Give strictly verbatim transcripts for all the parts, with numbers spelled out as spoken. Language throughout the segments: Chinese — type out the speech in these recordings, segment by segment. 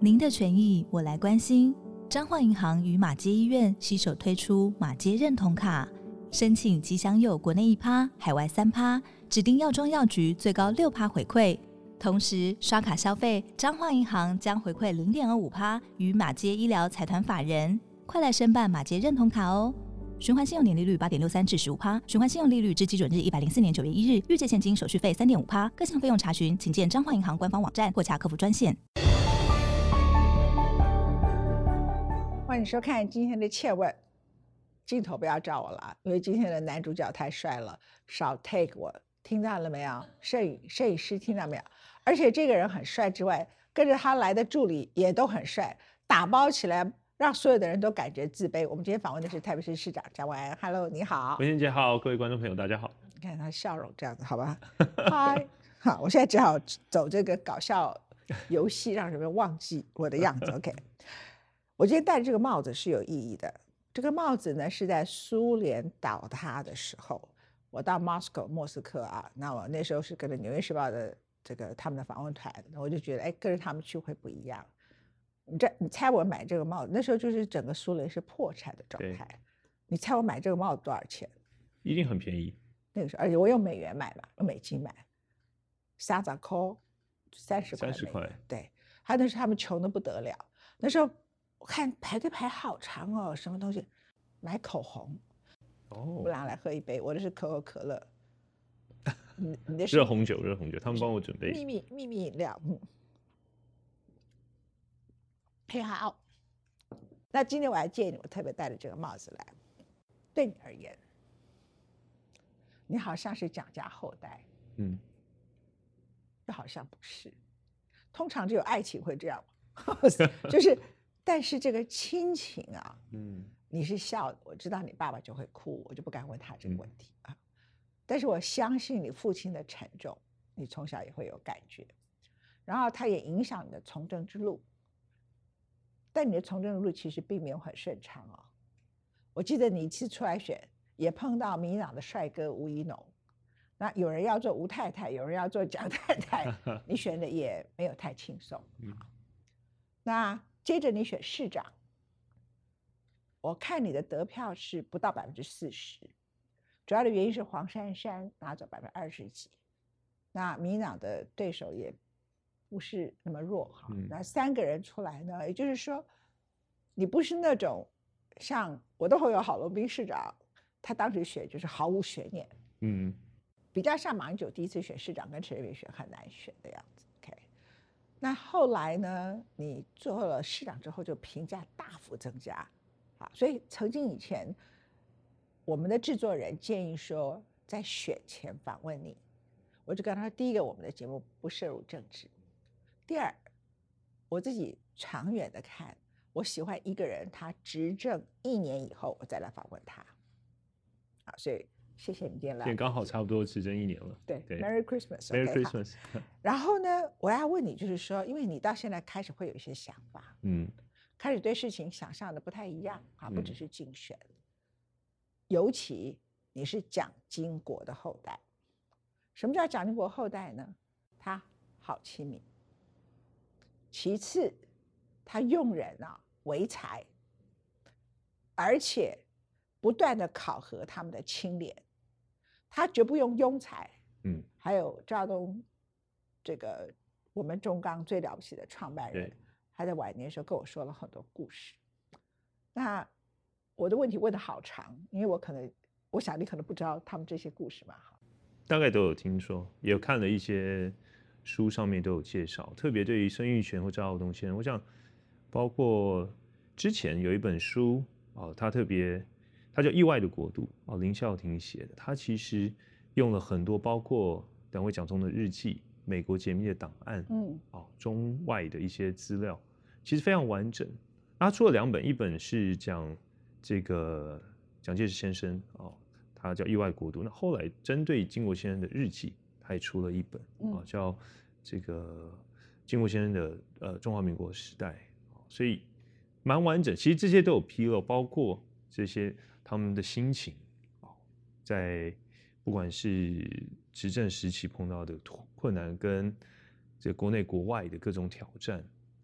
您的权益我来关心。彰化银行与马偕医院携手推出马偕认同卡，申请即享有国内一趴、海外三趴，指定药妆药局最高六趴回馈。同时刷卡消费，彰化银行将回馈零点二五趴与马偕医疗财团法人。快来申办马偕认同卡哦！循环信用年利率八点六三至十五趴，循环信用利率至基准日一百零四年九月一日，预借现金手续费三点五趴，各项费用查询请见彰化银行官方网站或洽客服专线。 欢迎收看今天的切问，镜头不要照我了，因为今天的男主角太帅了，少 take 我，听到了没有？摄影摄影师听到没有？而且这个人很帅之外，跟着他来的助理也都很帅，打包起来让所有的人都感觉自卑。我们今天访问的是台北市市长蒋万安 ，Hello， 你好。 文贤姐好，各位观众朋友大家好。 你看他笑容这样子，好吧？嗨，好，我现在只好走这个搞笑游戏，让人们忘记我的样子。OK。我今天戴这个帽子是有意义的。这个帽子呢，是在苏联倒塌的时候，我到 Moscow 莫斯科啊，那我那时候是跟着《纽约时报》的这个他们的访问团，我就觉得哎，跟着他们去会不一样。你这你猜我买这个帽子，那时候就是整个苏联是破产的状态。你猜我买这个帽子多少钱？ 一定很便宜。 那个时候，而且我用美元买嘛，用美金买，三十块，三十块。 三十块。 对，还有那时候他们穷得不得了，那时候。我看排队排好长哦，什么东西？买口红。哦，我们俩来喝一杯，我的是可口可乐。你你的是热红酒，热红酒，他们帮我准备。 秘密秘密饮料，嗯，很好。那今天我还建议你，我特别戴了这个帽子来。对你而言，你好像是蒋家后代，嗯，又好像不是。通常只有爱情会这样，就是。但是这个亲情啊，嗯，你是笑的，我知道你爸爸就会哭，我就不敢问他这个问题啊。嗯、但是我相信你父亲的沉重，你从小也会有感觉，然后他也影响你的从政之路。但你的从政之路其实并没有很顺畅哦。我记得你一次出来选，也碰到民进党的帅哥吴怡农，那有人要做吴太太，有人要做蒋太太，你选的也没有太轻松。嗯，那。接着你选市长，我看你的得票是不到百分之四十，主要的原因是黄珊珊拿走百分之二十几，那民进党的对手也不是那么弱哈、嗯。那三个人出来呢，也就是说，你不是那种像我的好友郝龙斌市长，他当时选就是毫无悬念，嗯，比较像马英九第一次选市长跟陈水扁选很难选的样子。那后来呢？你做了市长之后，就评价大幅增加，啊，所以曾经以前，我们的制作人建议说，在选前访问你，我就跟他说：第一个，我们的节目不涉入政治；第二，我自己长远的看，我喜欢一个人他执政一年以后，我再来访问他，啊，所以。谢谢你今天来， 也刚好差不多执政一年了。 对, 对 ，Merry Christmas，Merry okay, Christmas。 然后呢，我要问你，就是说，因为你到现在开始会有一些想法，嗯，开始对事情想象的不太一样啊，不只是竞选，嗯、尤其你是蒋经国的后代。什么叫蒋经国后代呢？他好亲民，其次，他用人啊为才，而且不断的考核他们的清廉。他绝不用庸才，嗯，还有赵东，这个我们中钢最了不起的创办人，他在晚年的时候跟我说了很多故事。那我的问题问得好长，因为我可能，我想你可能不知道他们这些故事嘛， 大概都有听说，也有看了一些书，上面都有介绍。特别对于孙玉璇或赵浩东先生，我想包括之前有一本书哦，他特别。他叫《意外的国度》哦，林孝庭写的。他其实用了很多，包括两位蒋总的日记、美国解密的档案，嗯，哦，中外的一些资料，其实非常完整。他出了两本，一本是讲这个蒋介石先生哦，他叫《意外国度》。那后来针对经国先生的日记，他也出了一本，哦，叫这个经国先生的呃中华民国时代，所以蛮完整。其实这些都有披露，包括这些。他们的心情，在不管是执政时期碰到的困难，跟这国内国外的各种挑战，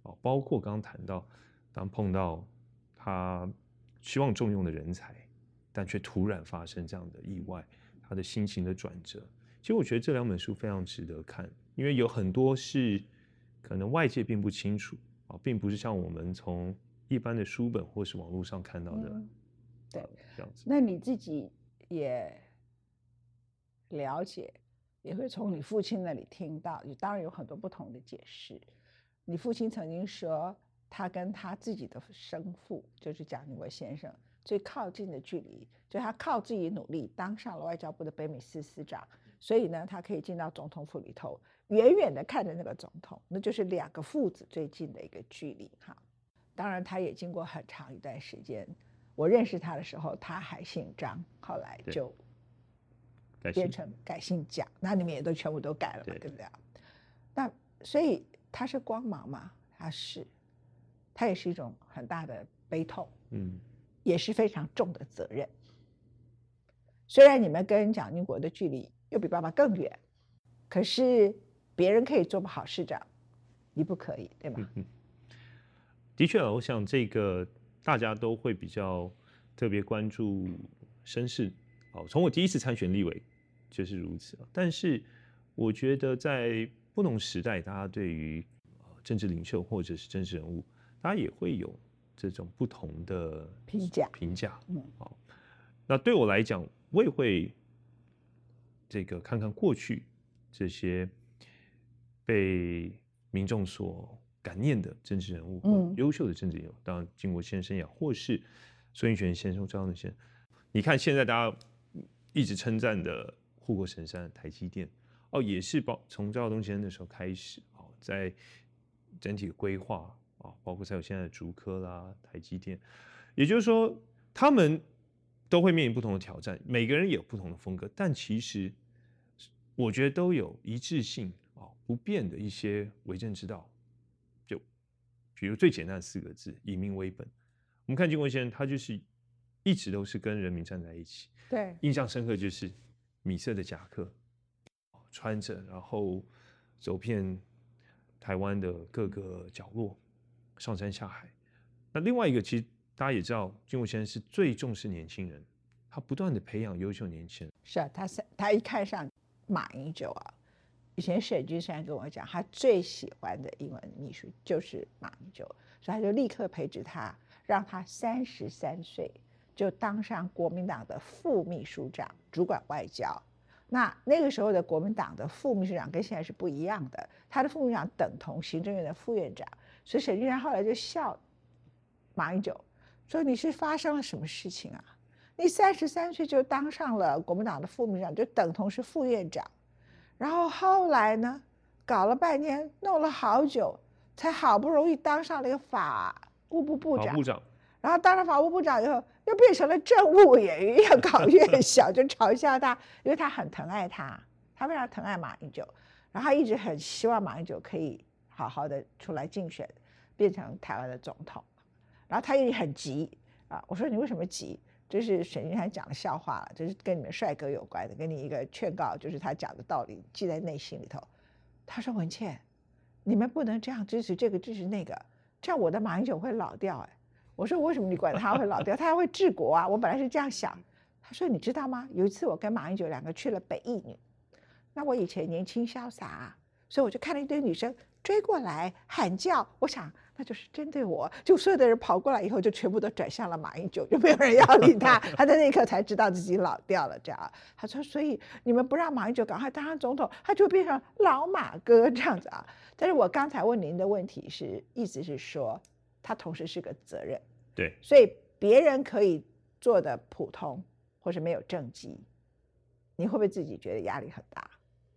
哦，包括刚刚谈到，当碰到他希望重用的人才，但却突然发生这样的意外，他的心情的转折。其实我觉得这两本书非常值得看，因为有很多是可能外界并不清楚啊，并不是像我们从一般的书本或是网络上看到的。 嗯、对、呃， 这样子。 那你自己也了解，也会从你父亲那里听到，当然有很多不同的解释。你父亲曾经说，他跟他自己的生父，就是蒋经国先生最靠近的距离，就他靠自己努力当上了外交部的北美司司长，所以呢，他可以进到总统府里头，远远的看着那个总统，那就是两个父子最近的一个距离哈。当然，他也经过很长一段时间，我认识他的时候，他还姓张，后来就变成改姓蒋，那你们也都全部都改了嘛， 对, 对不对？那所以他是光芒嘛？他是，他也是一种很大的悲痛，嗯，也是非常重的责任。虽然你们跟蒋经国的距离又比爸爸更远，可是别人可以做不好市长，你不可以，对吗？嗯嗯， 的确，我想这个大家都会比较特别关注身世。好，从我第一次参选立委就是如此。但是我觉得在不同时代，大家对于政治领袖或者是政治人物，大家也会有这种不同的评价。 评价，嗯，好。那对我来讲，我也会这个看看过去这些被民众所感念的政治人物，嗯，优秀的政治人物，当然经国先生也好，或是孙运璇先生、赵阳先生。你看现在大家一直称赞的护国神山台积电，哦，也是包从赵耀东先生那时候开始，哦，在整体的规划啊，包括才有现在的竹科啦、台积电，也就是说，他们都会面临不同的挑战，每个人也有不同的风格，但其实我觉得都有一致性啊，不变的一些为政之道。就比如最简单的四个字：以民为本。我们看经国先生，他就是一直都是跟人民站在一起。 对， 印象深刻就是米色的夹克穿着，然后走遍台湾的各个角落，上山下海。那另外一个，其实大家也知道，经国先生是最重视年轻人，他不断的培养优秀年轻人。 是啊，他他一看上马英九啊，以前沈君山跟我讲，他最喜欢的英文秘书就是马英九，所以他就立刻培植他，让他三十三岁就当上国民党的副秘书长，主管外交。那那个时候的国民党的副秘书长跟现在是不一样的，他的副秘书长等同行政院的副院长，所以沈君山后来就笑马英九说：“你是发生了什么事情啊？你三十三岁就当上了国民党的副秘书长，就等同是副院长，然后后来呢，搞了半天，弄了好久，才好不容易当上了一个法务部部长。” 部长然后当了法务部长以后，又变成了政务委员，越搞越小，就嘲笑他，因为他很疼爱他，他非常疼爱马英九，然后他一直很希望马英九可以好好的出来竞选，变成台湾的总统，然后他也很急啊。我说你为什么急？就是沈君山讲的笑话了，就是跟你们帅哥有关的，给你一个劝告，就是他讲的道理记在内心里头。他说文茜，你们不能这样支持这个支持那个，这样我的马英九会老掉哎。我说为什么你管他会老掉？他还会治国啊！我本来是这样想。他说你知道吗？有一次我跟马英九两个去了北一女，那我以前年轻潇洒，所以我就看了一堆女生追过来喊叫，我想那就是针对我，就所有的人跑过来以后，就全部都转向了马英九，就没有人要理他。他在那一刻才知道自己老掉了，这样。他说，所以你们不让马英九赶快当上总统，他就变成老马哥这样子啊。但是我刚才问您的问题是，意思是说，他同时是个责任， 对， 所以别人可以做的普通或是没有政绩，你会不会自己觉得压力很大？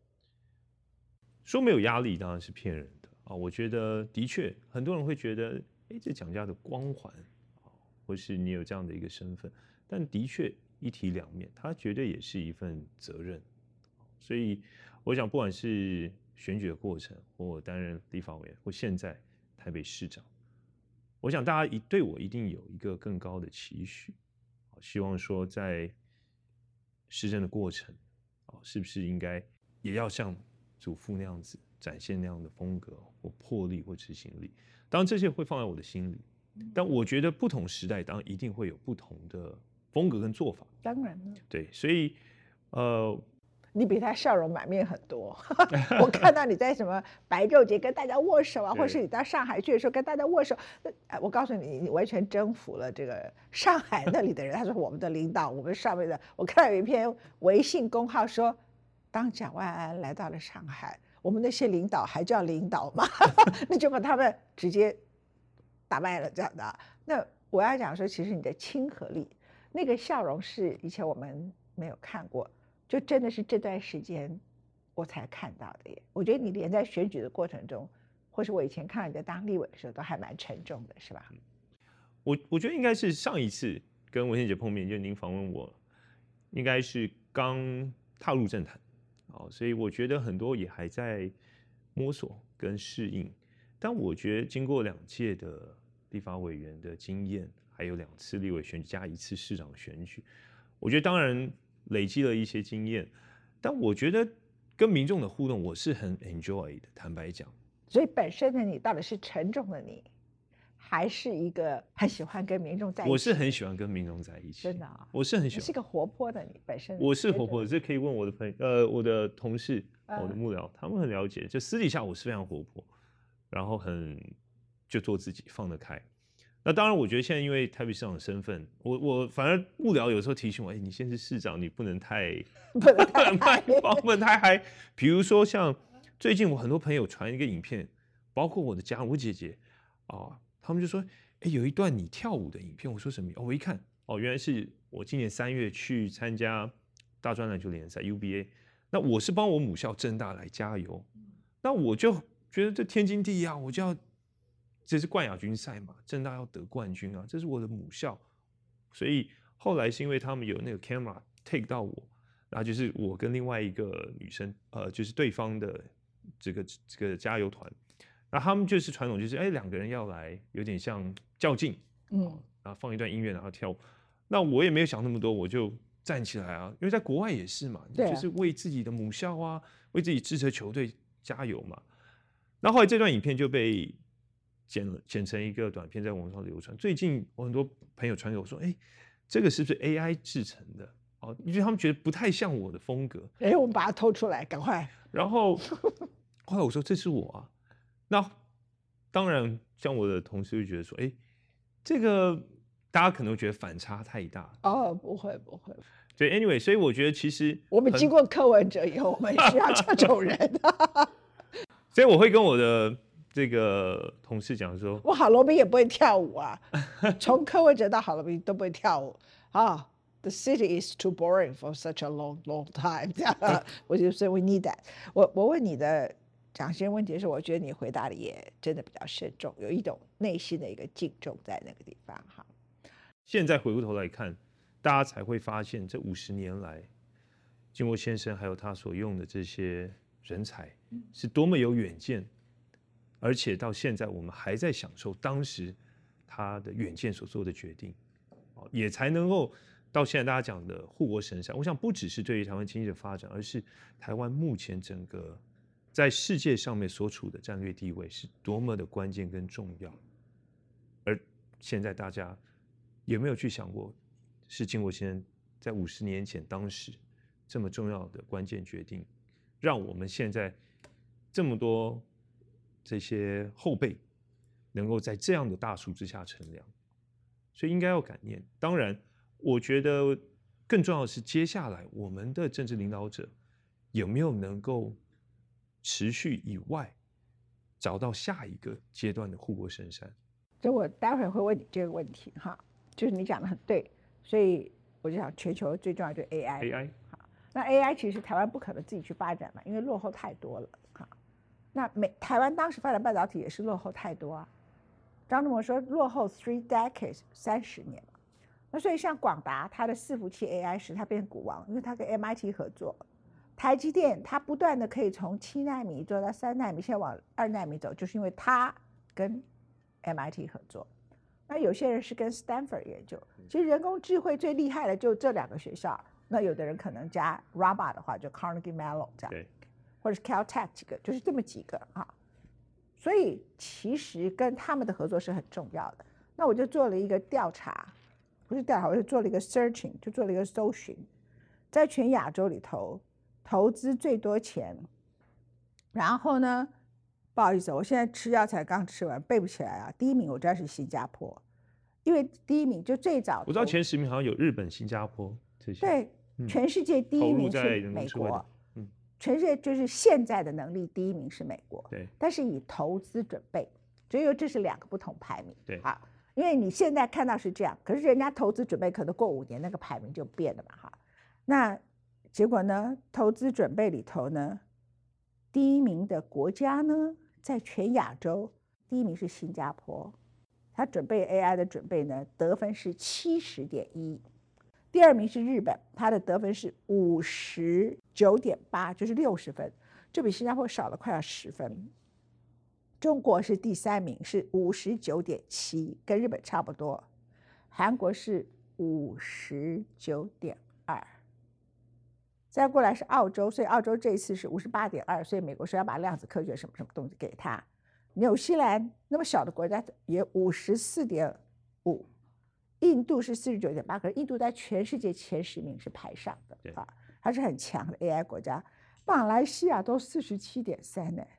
说没有压力当然是骗人的啊！我觉得的确很多人会觉得，哎，这蒋家的光环啊，或是你有这样的一个身份，但的确一体两面，它绝对也是一份责任。所以我想，不管是选举的过程，或我担任立法委员，或现在台北市长，我想大家一对我一定有一个更高的期许，希望说在施政的过程，是不是应该也要像祖父那样子展现那样的风格或魄力或执行力。当然这些会放在我的心里，但我觉得不同时代当然一定会有不同的风格跟做法。 当然了， 对，所以呃。 你比他笑容满面很多。我看到你在什么白昼节跟大家握手啊，或是你到上海去的时候跟大家握手，我告诉你，你完全征服了这个上海那里的人。他说我们的领导，我们上面的，我看到有一篇微信公号说，当蒋万安来到了上海，我们那些领导还叫领导吗？那就把他们直接打败了这样的。那我要讲说，其实你的亲和力，那个笑容是以前我们没有看过。就真的是这段时间我才看到的耶。我觉得你连在选举的过程中，或是我以前看到你在当立委的时候，都还蛮沉重的，是吧？ 我我觉得应该是上一次跟文茜姐碰面，就您访问我，应该是刚踏入政坛，哦，所以我觉得很多也还在摸索跟适应。但我觉得经过两届的立法委员的经验，还有两次立委选举加一次市长选举，我觉得当然累积了一些经验，但我觉得跟民众的互动我是很 enjoy 的，坦白讲。 所以本身的你到底是沉重的你，还是一个很喜欢跟民众在一起？ 我是很喜欢跟民众在一起， 真的啊， 我是很喜欢。 你是个活泼的你本身。 我是活泼的，这可以问我的朋友，呃，我的同事， 嗯、 我的幕僚，他们很了解。就私底下我是非常活泼，然后很就做自己，放得开。那当然，我觉得现在因为台北市长的身份，我我反而幕僚有时候提醒我，哎，你现在是市长，你不能太不能太嗨， 不能太嗨。比如说像最近我很多朋友传一个影片，包括我的家人，我姐姐啊，他们就说，哎，有一段你跳舞的影片，我说什么？哦，我一看，哦，原来是我今年三月去参加大专篮球联赛 U B A， 那我是帮我母校政大来加油，那我就觉得这天经地义啊，我就要。这是冠亚军赛嘛，政大要得冠军啊，这是我的母校，所以后来是因为他们有那个 camera take 到我，然后就是我跟另外一个女生，呃，就是对方的这个这个加油团，那他们就是传统就是哎两个人要来有点像较劲，嗯，然后放一段音乐然后跳舞，那我也没有想那么多，我就站起来啊，因为在国外也是嘛， 对啊， 就是为自己的母校啊，为自己支持的球队加油嘛。那后来这段影片就被剪了剪成一个短片在网上流传。最近我很多朋友传给我说：“哎，这个是不是 A I 制成的？”哦，因为他们觉得不太像我的风格。 哎，我们把它偷出来，赶快。 然后后来我说：“这是我啊。”那当然，像我的同事就觉得说：“哎，这个大家可能觉得反差太大。” 哦，不会不会。 对 ，anyway， 所以我觉得其实我们经过柯文哲以后，我们需要这种人。 所以我会跟我的这个同事讲说， 我郝龙斌也不会跳舞啊，从柯文哲到郝龙斌都不会跳舞啊。The city is too boring for such a long, long time 这样，我就说 we need that 我。我问你的讲些问题的时候，我觉得你回答的也真的比较慎重，有一种内心的一个敬重在那个地方哈。 现在回过头来看，大家才会发现，这五十年来，经国先生还有他所用的这些人才是多么有远见，而且到现在我们还在享受当时他的远见所做的决定，也才能够到现在大家讲的护国神山。我想不只是对于台湾经济的发展，而是台湾目前整个在世界上面所处的战略地位是多么的关键跟重要。而现在大家有没有去想过，是经国先生在五十年前当时这么重要的关键决定，让我们现在这么多这些后辈能够在这样的大树之下乘凉，所以应该要感念。当然我觉得更重要的是接下来我们的政治领导者有没有能够持续以外找到下一个阶段的护国神山。 就我待会儿会问你这个问题哈，就是你讲的很对，所以我就想全球最重要就是 A I。 A I 好，那 A I 其实台湾不可能自己去发展嘛，因为落后太多了哈。那美台湾当时发展半导体也是落后太多啊，张忠谋说落后 three decades 三十年嘛。那所以像广达它的伺服器 A I 使它变股王，因为它跟 M I T 合作。台积电它不断的可以从七奈米做到三奈米，现在往二奈米走，就是因为它跟 M I T 合作。那有些人是跟 Stanford 研究，其实人工智慧最厉害的就这两个学校。那有的人可能加 R A B A 的话，就 Carnegie Mellon 这样， 或者是 Caltech 几个，就是这么几个啊。所以其实跟他们的合作是很重要的。那我就做了一个调查，不是调查，我就做了一个 searching， 就做了一个搜寻，在全亚洲里头投资最多钱。然后呢，不好意思，我现在吃药才刚吃完，背不起来啊。第一名我知道是新加坡，因为第一名就最早， 我知道前十名好像有日本、新加坡这些。 对，嗯、全世界第一名是美国。 嗯， 全世界就是现在的能力第一名是美国。 对， 但是以投资准备，所以这是两个不同排名。 对， 好，因为你现在看到是这样，可是人家投资准备可能过五年那个排名就变了嘛，哈。那结果呢，投资准备里头呢，第一名的国家呢，在全亚洲第一名是新加坡，他准备 A I 的准备呢，得分是七十点一。第二名是日本，他的得分是五十九点八，就是六十分，这比新加坡少了快要十分。中国是第三名，是五十九点七，跟日本差不多。韩国是五十九点二，再过来是澳洲，所以澳洲这一次是五十八点二，所以美国说要把量子科学什么什么东西给他。纽西兰那么小的国家也五十四点五。印度是四十九点八，可是印度在全世界前十名是排上的啊，它是很强的 A I 国家。马来西亚都四十七点三呢，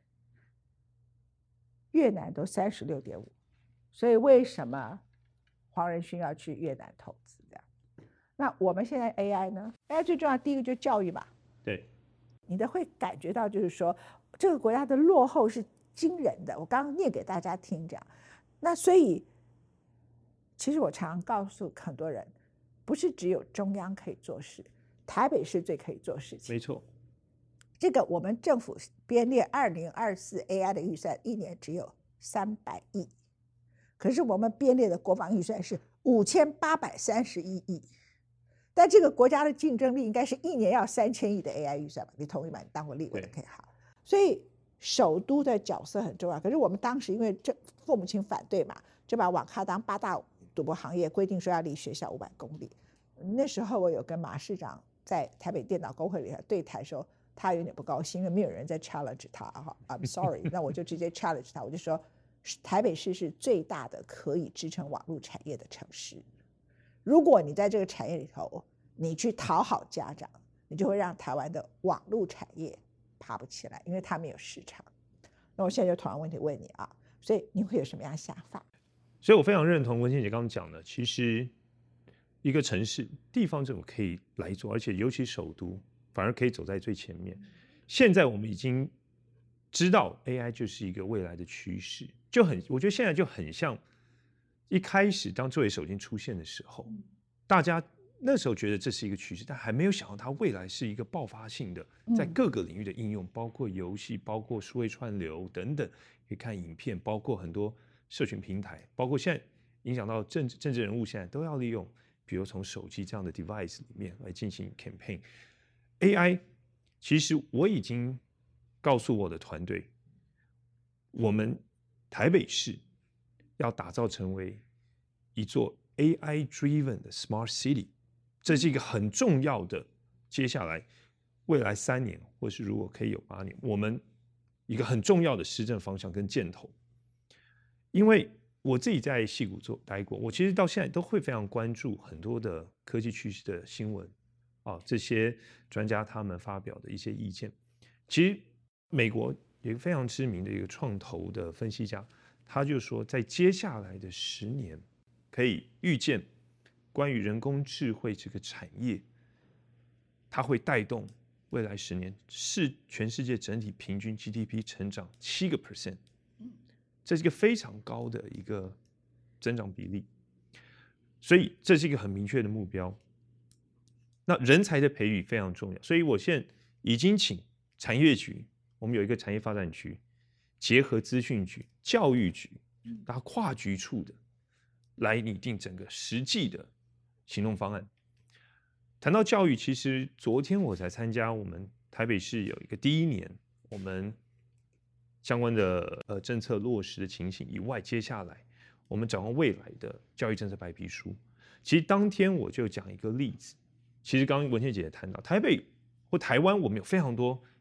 越南都三十六点五，所以为什么黄仁勋要去越南投资这样？那我们现在 A I 呢 ？A I 最重要第一个就是教育吧， 对， 你的会感觉到就是说这个国家的落后是惊人的。我刚刚念给大家听这样，那所以。其实我常常告诉很多人，不是只有中央可以做事，台北市最可以做事情。 没错， 这个我们政府编列二零二四 A I 的预算一年只有三百亿，可是我们编列的国防预算是五千八百三十一亿，但这个国家的竞争力应该是一年要三千亿的 A I 预算吧？你同意吗？你当过立委的可以好。所以首都的角色很重要，可是我们当时因为这父母亲反对嘛，就把网咖当八大赌博行业，规定说要离学校五百公里。那时候我有跟马市长在台北电脑工会里对台说，他有点不高兴，因为没有人在 challenge 他哈 ，I'm sorry， 那我就直接 challenge 他，我就说台北市是最大的可以支撑网络产业的城市。如果你在这个产业里头，你去讨好家长，你就会让台湾的网络产业爬不起来，因为它没有市场。那我现在就同样问题问你啊，所以你会有什么样的想法？ 所以我非常认同文茜姐刚刚讲的，其实一个城市地方政府可以来做，而且尤其首都反而可以走在最前面。现在我们已经知道 A I 就是一个未来的趋势，就很我觉得现在就很像一开始当智慧手机出现的时候，大家那时候觉得这是一个趋势，但还没有想到它未来是一个爆发性的，在各个领域的应用，包括游戏，包括数位串流等等，可以看影片，包括很多社群平台，包括现在影响到政治政治人物，现在都要利用，比如从手机这样的 device 里面来进行 campaign。A I 其实我已经告诉我的团队，我们台北市要打造成为一座 A I driven 的 smart city， 这是一个很重要的，接下来未来三年，或是如果可以有八年，我们一个很重要的施政方向跟箭头。因为我自己在矽谷做待过，我其实到现在都会非常关注很多的科技趋势的新闻啊，这些专家他们发表的一些意见。其实美国有一个非常知名的一个创投的分析家，他就说，在接下来的十年，可以预见关于人工智慧这个产业，它会带动未来十年是全世界整体平均 G D P 成长七个 percent。这是一个非常高的一个增长比例，所以这是一个很明确的目标。那人才的培育非常重要，所以我现在已经请产业局，我们有一个产业发展局，结合资讯局、教育局，然后跨局处的来拟定整个实际的行动方案。谈到教育，其实昨天我才参加我们台北市有一个第一年，我们相关的呃政策落实的情形以外，接下来我们展望未来的教育政策白皮书。其实当天我就讲一个例子，其实刚刚文茜姐也谈到，台北或台湾我们有非常多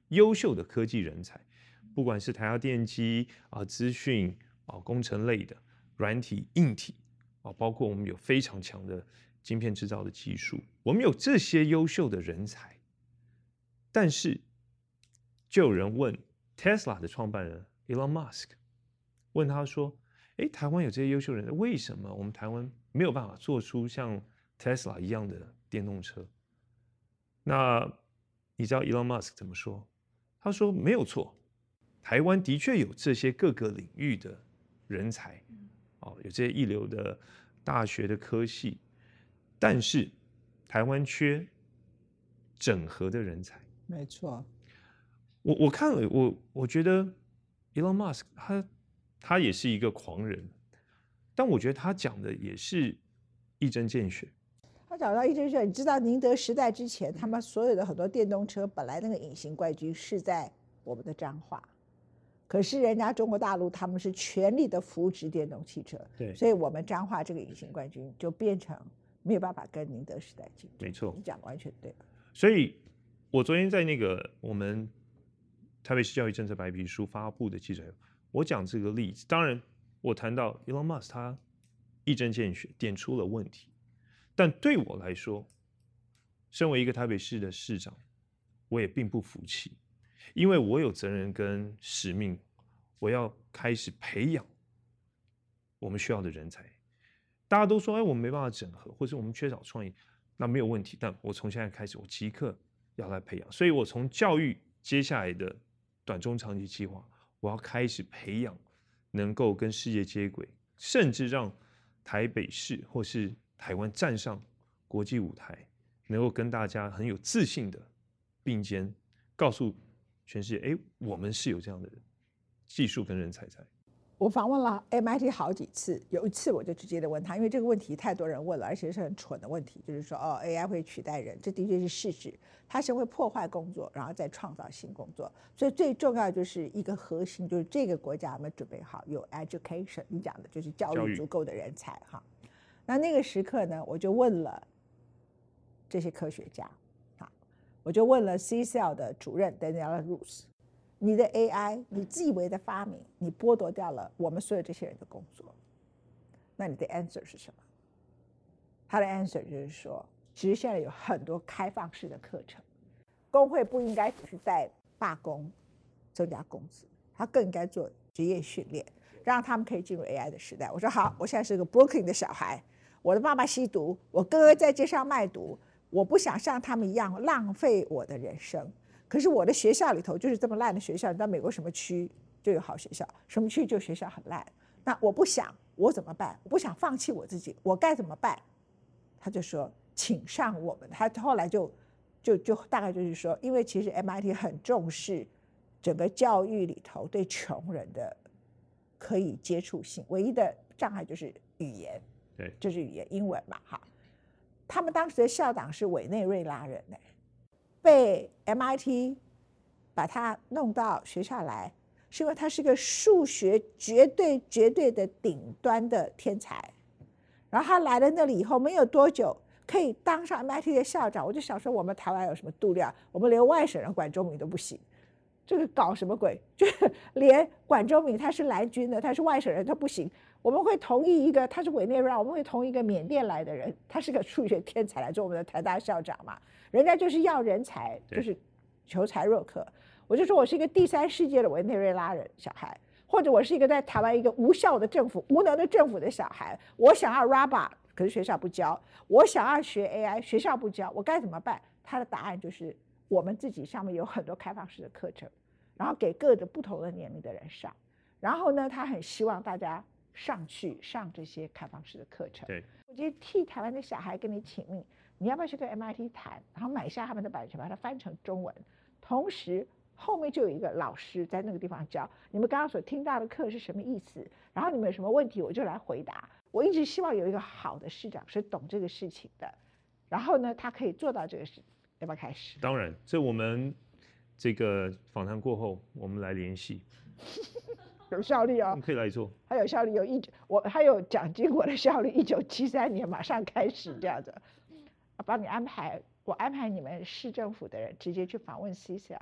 优秀的科技人才，不管是台达电机啊、资讯啊、工程类的、软体、硬体啊，包括我们有非常强的晶片制造的技术，我们有这些优秀的人才，但是就有人问 Tesla 的创办人 Elon Musk， 问他说：“哎，台湾有这些优秀人才，为什么我们台湾没有办法做出像 Tesla 一样的电动车？”那你知道 Elon Musk 怎么说？他说：“没有错，台湾的确有这些各个领域的人才，哦，有这些一流的大学的科系，但是台湾缺整合的人才。” 没错。 我我看了，我我觉得 Elon Musk 他他也是一个狂人，但我觉得他讲的也是一针见血。 他讲到一针见血，你知道宁德时代之前，他们所有的很多电动车本来那个隐形冠军是在我们的彰化，可是人家中国大陆他们是全力的扶植电动汽车， 对， 所以我们彰化这个隐形冠军就变成没有办法跟宁德时代竞争。 没错， 你讲完全对。 所以我昨天在那个我们台北市教育政策白皮书发布的记者会，我讲这个例子，当然我谈到 Elon Musk 他一针见血点出了问题，但对我来说，身为一个台北市的市长，我也并不服气，因为我有责任跟使命，我要开始培养我们需要的人才。大家都说，哎，我们没办法整合，或者我们缺少创意，那没有问题。但我从现在开始，我即刻要来培养。所以我从教育接下来的短中长期计划，我要开始培养能够跟世界接轨，甚至让台北市或是台湾站上国际舞台，能够跟大家很有自信的并肩，告诉全世界，哎，我们是有这样的技术跟人才在。 我访问了 M I T 好几次，有一次我就直接的问他，因为这个问题太多人问了，而且是很蠢的问题，就是说哦 A I 会取代人，这的确是事实，它是会破坏工作，然后再创造新工作。所以最重要就是一个核心，就是这个国家有没有准备好有 education， 你讲的就是教育足够的人才哈。那那个时刻呢，我就问了这些科学家，好，我就问了 C C L 的主任 Daniela Rus。你的 A I， 你自以为的发明，你剥夺掉了我们所有这些人的工作，那你的 answer 是什么？他的 answer 就是说，其实现在有很多开放式的课程，工会不应该只是在罢工增加工资，他更应该做职业训练，让他们可以进入 A I 的时代。我说好，我现在是个 Brooklyn 的小孩，我的爸爸吸毒，我哥哥在街上卖毒，我不想像他们一样浪费我的人生。可是我的学校里头就是这么烂的学校，你知道美国什么区就有好学校，什么区就学校很烂。那我不想，我怎么办？我不想放弃我自己，我该怎么办？他就说，请上我们。他后来就就就大概就是说，因为其实 M I T 很重视整个教育里头对穷人的可以接触性，唯一的障碍就是语言， 对， 就是语言英文嘛，哈。他们当时的校长是委内瑞拉人呢。被 M I T 把他弄到学校来，是因为他是个数学绝对绝对的顶端的天才。然后他来了那里以后，没有多久可以当上 M I T 的校长。我就想说，我们台湾有什么度量？我们连外省人管中闵都不行，这个搞什么鬼？就是连管中闵他是蓝军的，他是外省人，他不行。我们会同意一个，他是委内瑞拉，我们会同意一个缅甸来的人，他是个数学天才来做我们的台大校长嘛？人家就是要人才，就是求才若渴。我就说我是一个第三世界的委内瑞拉人小孩，或者我是一个在台湾一个无效的政府、无能的政府的小孩，我想要 R A B A， 可是学校不教；我想要学 A I， 学校不教，我该怎么办？他的答案就是我们自己上面有很多开放式的课程，然后给各个不同的年龄的人上。然后呢，他很希望大家上去上这些开放式的课程。 对， 我觉得替台湾的小孩跟你请命。你要不要去跟 M I T 谈，然后买下他们的版权，把它翻成中文，同时后面就有一个老师在那个地方教你们刚刚所听到的课是什么意思，然后你们有什么问题我就来回答。我一直希望有一个好的市长是懂这个事情的，然后呢他可以做到这个事。要不要开始？ 当然，这我们这个访谈过后我们来联系。 有效率哦， 可以来做。 还有效率，有一我还有蒋经国的效率，一九七三年马上开始这样子。帮你安排，我安排你们市政府的人直接去访问 C C L，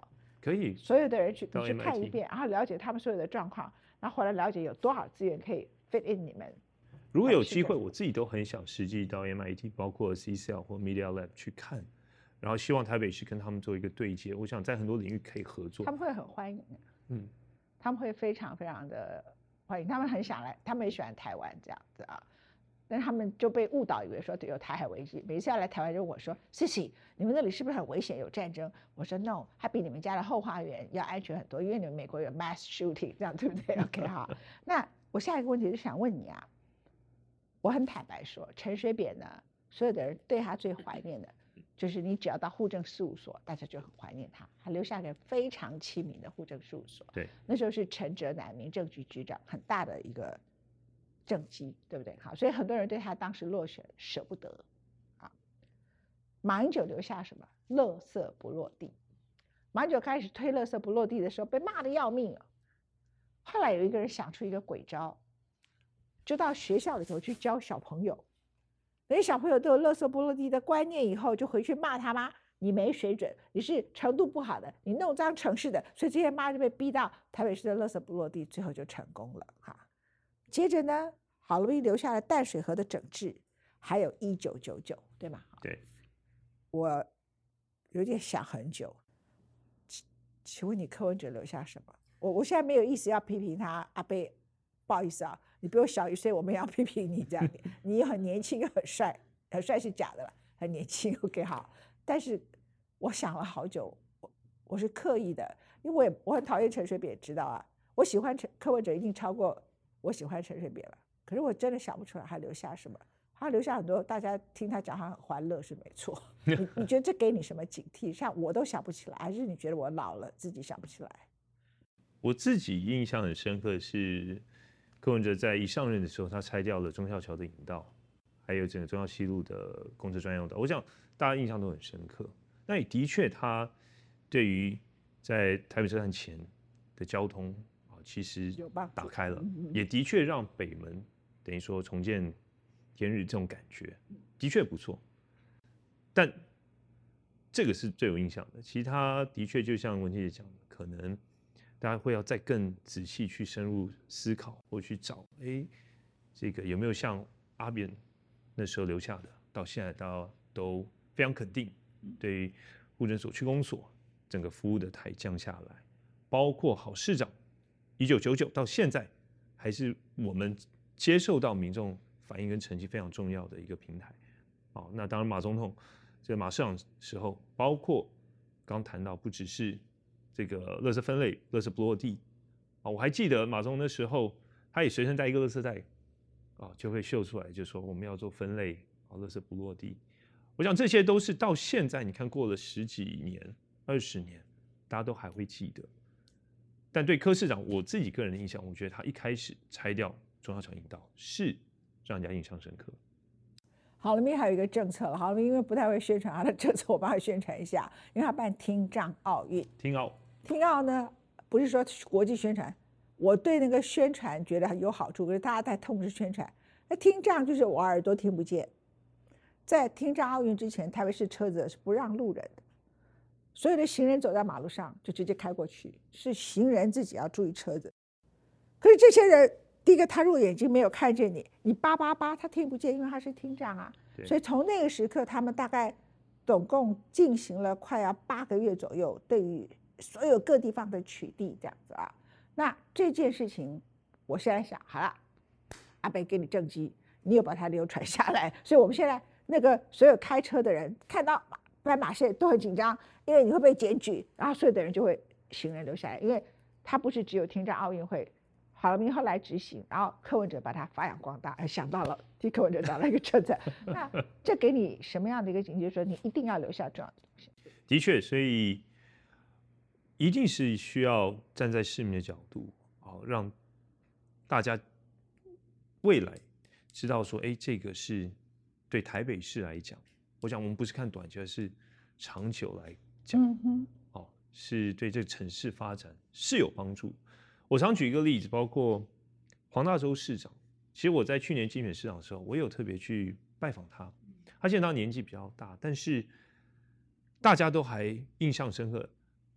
可以， 所有的人去你去看一遍，然后了解他们所有的状况，然后回来了解有多少资源可以 fit in 你们。 如果有机会，我自己都很想实际到 M I T， 包括 C C L 或 Media Lab 去看，然后希望台北市跟他们做一个对接。我想在很多领域可以合作。 他们会很欢迎， 嗯， 他们会非常非常的欢迎，他们很想来，他们也喜欢台湾这样子啊。但是他们就被误导，以为说有台海危机。每次要来台湾就问我说 ：“Sissy， 你们那里是不是很危险，有战争？”我说 ：“No， 还比你们家的后花园要安全很多，因为你们美国有 mass shooting， 这样对不对 ？OK 好。那我下一个问题就想问你啊，我很坦白说，陈水扁呢，所有的人对他最怀念的，就是你只要到户政事务所，大家就很怀念他，他留下个非常亲民的户政事务所。 对， 那时候是陈哲南民政局局长，很大的一个。政绩对不对？好，所以很多人对他当时落选舍不得啊。马英九留下什么？垃圾不落地。马英九开始推垃圾不落地的时候，被骂得要命啊。后来有一个人想出一个鬼招，就到学校里头去教小朋友，那些小朋友都有垃圾不落地的观念，以后就回去骂他妈，你没水准，你是程度不好的，你弄脏城市的，所以这些妈就被逼到台北市的垃圾不落地，最后就成功了哈。接着呢，好不容易留下了淡水河的整治，还有一九九九，对吗？ 对， 我有点想很久，请问你柯文哲留下什么？我我现在没有意思要批评他，阿伯，不好意思啊，你比我小一岁，我们也要批评你这样，你很年轻又很帅，很帅是假的了，很年轻 ，OK 好，但是我想了好久，我我是刻意的，因为我也我很讨厌陈水扁，知道啊，我喜欢陈柯文哲一定超过。我喜欢陈水扁了，可是我真的想不出来他留下什么。他留下很多，大家听他讲他很欢乐是没错。你你觉得这给你什么警惕？像我都想不起来，还是你觉得我老了自己想不起来？ 我自己印象很深刻是柯文哲在一上任的时候，他拆掉了忠孝桥的引道，还有整个忠孝西路的公车专用道，我想大家印象都很深刻。那也的确，他对于在台北车站前的交通。其实打开了，也的确让北门等于说重见天日这种感觉，的确不错。但这个是最有印象的，其他的确就像文姐姐讲的，可能大家会要再更仔细去深入思考，或去找，哎，这个有没有像阿扁那时候留下的，到现在大家都非常肯定，对于户政所、区公所整个服务的台降下来，包括好市长。一九九九到现在，还是我们接受到民众反应跟成绩非常重要的一个平台。好，那当然马总统这个马市长时候，包括刚谈到不只是这个垃圾分类、垃圾不落地啊，我还记得马总那时候他也随身带一个垃圾袋啊，就会秀出来，就说我们要做分类啊，垃圾不落地。我想这些都是到现在你看过了十几年、二十年，大家都还会记得。但对柯市长，我自己个人的印象，我觉得他一开始拆掉忠孝桥引道是让人家印象深刻。 郝龙斌还有一个政策了，郝龙斌因为不太会宣传他的政策，我帮他宣传一下，因为他办听障奥运。 听奥， 听奥呢，不是说国际宣传，我对那个宣传觉得有好处，可是大家在痛斥宣传。那听障就是我耳朵听不见，在听障奥运之前，台北市车子是不让路人的。所有的行人走在马路上就直接开过去，是行人自己要注意车子。可是这些人，第一个他如果眼睛没有看见你，你叭叭叭他听不见，因为他是听障啊。所以从那个时刻，他们大概总共进行了快要八个月左右，对于所有各地方的取缔这样子啊。那这件事情，我现在想好了，阿北给你政绩，你有把它流传下来，所以我们现在那个所有开车的人看到斑马线都很紧张，因为你会被检举，然后所有的人就会行人留下来，因为他不是只有听障奥运会，郝龙斌后来执行，然后柯文哲把它发扬光大，想到了替柯文哲找了一个政策，那这给你什么样的一个警觉？说你一定要留下重要的东西。 的确，所以一定是需要站在市民的角度，好让大家未来知道说，哎，这个是对台北市来讲。我想我们不是看短期，而是长久来讲， 嗯哼， 哦，是对这个城市发展是有帮助。我常举一个例子，包括黄大洲市长，其实我在去年竞选市长的时候，我有特别去拜访他。他现在他年纪比较大，但是大家都还印象深刻，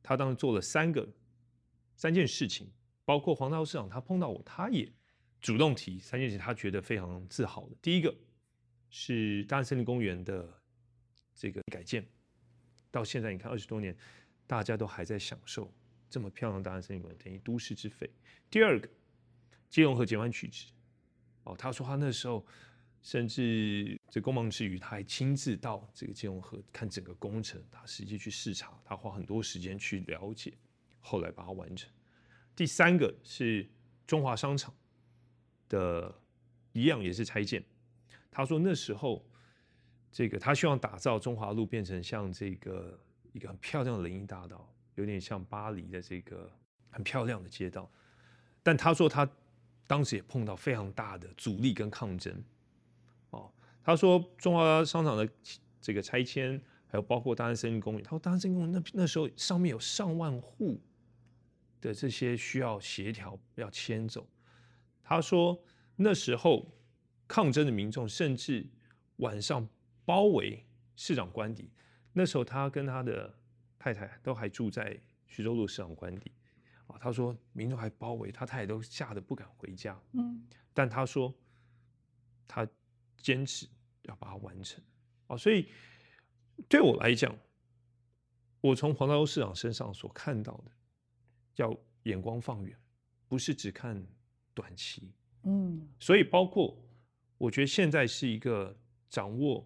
他当时做了三个三件事情，包括黄大洲市长他碰到我，他也主动提三件事情，他觉得非常自豪的。第一个是大安森林公园的这个改建，到现在你看二十多年，大家都还在享受这么漂亮的大安森林公园，等于都市之肺。第二个，基隆河截弯取直，哦，他说他那时候甚至这公忙之余，他还亲自到这个基隆河看整个工程，他实际去视察，他花很多时间去了解，后来把它完成。第三个是中华商场的，一样也是拆建。他说那时候，这个他希望打造中华路变成像这个一个很漂亮的林荫大道，有点像巴黎的这个很漂亮的街道。但他说他当时也碰到非常大的阻力跟抗争。哦，他说中华商场的这个拆迁，还有包括大安森林公园，他说大安森林公园那那时候上面有上万户的这些需要协调要迁走。他说那时候抗争的民众甚至晚上包围市长官邸，那时候他跟他的太太都还住在徐州路市长官邸。他说民众还包围他，太太都吓得不敢回家。嗯，但他说他坚持要把它完成。所以对我来讲，我从黄大洲市长身上所看到的，要眼光放远，不是只看短期。嗯，所以包括我觉得现在是一个掌握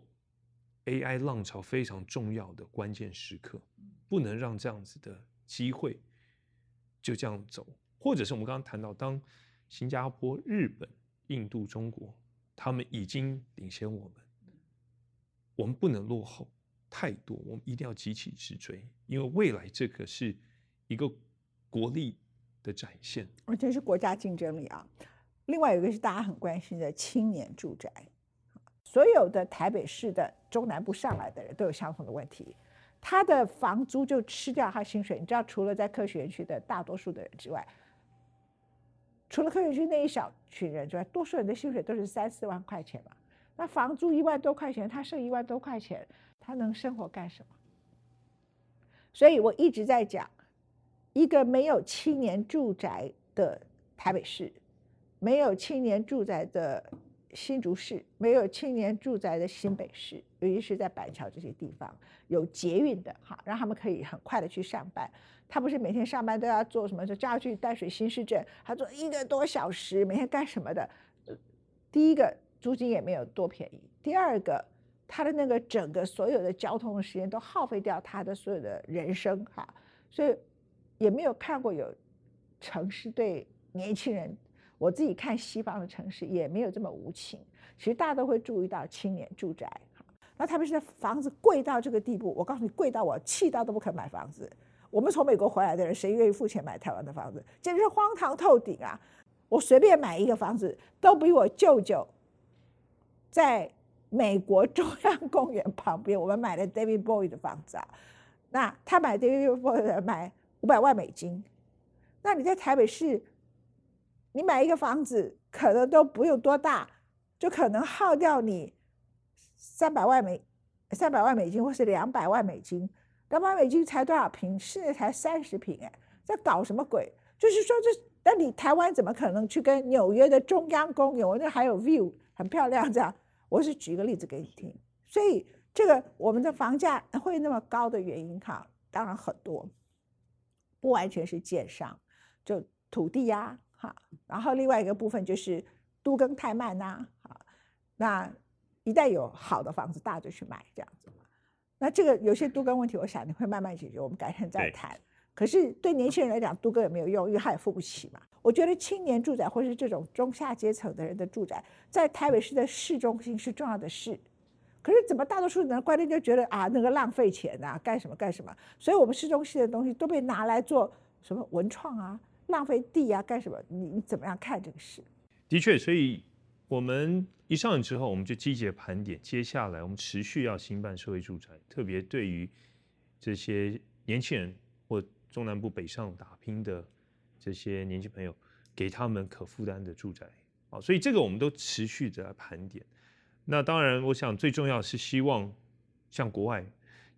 A I 浪潮非常重要的关键时刻，不能让这样子的机会就这样走，或者是我们刚刚谈到，当新加坡、日本、印度、中国，他们已经领先我们，我们不能落后太多，我们一定要急起直追，因为未来这个是一个国力的展现， 而且是国家竞争力啊。另外有一个是大家很关心的青年住宅，所有的台北市的中南部上来的人都有相同的问题。他的房租就吃掉他薪水，你知道，除了在科学园区的大多数的人之外，除了科学园区那一小群人之外，多数人的薪水都是三四万块钱嘛。那房租一万多块钱，他剩一万多块钱，他能生活干什么？所以我一直在讲，一个没有青年住宅的台北市，没有青年住宅的新竹市，没有青年住宅的新北市，尤其是在板桥这些地方有捷运的哈，让他们可以很快的去上班。他不是每天上班都要做什么，就叫他去淡水新市镇，他做一个多小时，每天干什么的？第一个租金也没有多便宜，第二个他的那个整个所有的交通的时间都耗费掉他的所有的人生哈，所以也没有看过有城市对年轻人。我自己看西方的城市也没有这么无情，其实大家都会注意到青年住宅。那特别是房子贵到这个地步，我告诉你，贵到我气到都不肯买房子。我们从美国回来的人，谁愿意付钱买台湾的房子？简直是荒唐透顶啊！我随便买一个房子，都比我舅舅在美国中央公园旁边，我们买了 David Bowie 的房子啊。那他买 David Bowie 买五百万美金，那你在台北市？你买一个房子可能都不用多大，就可能耗掉你三百万美三百万美金，或是两百万美金。两百万美金才多少平？室内才三十平，哎，在搞什么鬼？就是说这，那你台湾怎么可能去跟纽约的中央公园？我那还有 view 很漂亮，这样。我是举个例子给你听。所以这个我们的房价会那么高的原因，哈，当然很多，不完全是建商，就土地呀、啊。然后另外一个部分就是都更太慢呐、啊，那一旦有好的房子，大家就去买这样子。那这个有些都更问题，我想你会慢慢解决，我们改天再谈。可是对年轻人来讲，都更也没有用，因为他也付不起嘛。我觉得青年住宅或是这种中下阶层的人的住宅，在台北市的市中心是重要的事。可是怎么大多数人的观念就觉得啊，那个浪费钱啊，干什么干什么？所以我们市中心的东西都被拿来做什么文创啊。浪费地啊，干什么？你你怎么样看这个事？ 的确，所以我们一上任之后，我们就积极盘点，接下来我们持续要兴办社会住宅，特别对于这些年轻人或中南部北上打拼的这些年轻朋友，给他们可负担的住宅啊，所以这个我们都持续的盘点。那当然，我想最重要是希望像国外，